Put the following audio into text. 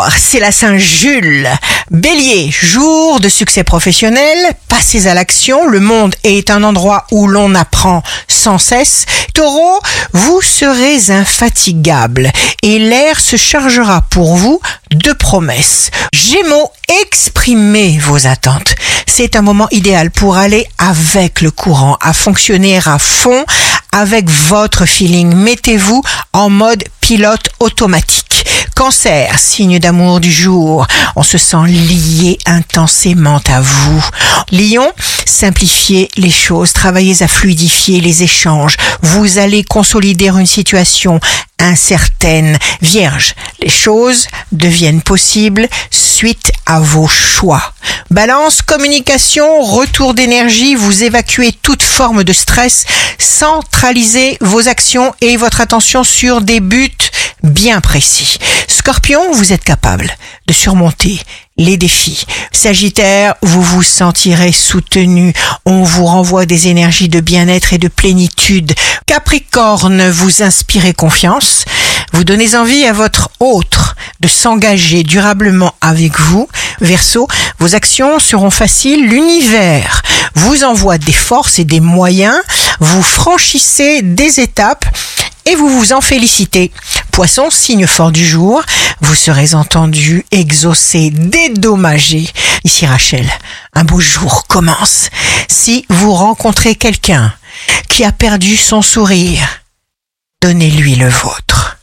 c'est la Saint-Jules. Bélier, jour de succès professionnel, passez à l'action, le monde est un endroit où l'on apprend sans cesse. Taureau, vous serez infatigable et l'air se chargera pour vous de promesses. Gémeaux, exprimez vos attentes. C'est un moment idéal pour aller avec le courant, à fonctionner à fond avec votre feeling. Mettez-vous en mode pilote automatique. Cancer, signe d'amour du jour, on se sent lié intensément à vous. Lion, simplifiez les choses, travaillez à fluidifier les échanges. Vous allez consolider une situation incertaine. Vierge, les choses deviennent possibles suite à vos choix. Balance, communication, retour d'énergie, vous évacuez toute forme de stress, centralisez vos actions et votre attention sur des buts bien précis. Scorpion, vous êtes capable de surmonter les défis. Sagittaire, vous vous sentirez soutenu. On vous renvoie des énergies de bien-être et de plénitude. Capricorne, vous inspirez confiance. Vous donnez envie à votre autre de s'engager durablement avec vous. Verseau, vos actions seront faciles. L'univers vous envoie des forces et des moyens. Vous franchissez des étapes et vous vous en félicitez. Poisson, signe fort du jour, vous serez entendu, exaucé, dédommagé. Ici Rachel, un beau jour commence. Si vous rencontrez quelqu'un qui a perdu son sourire, donnez-lui le vôtre.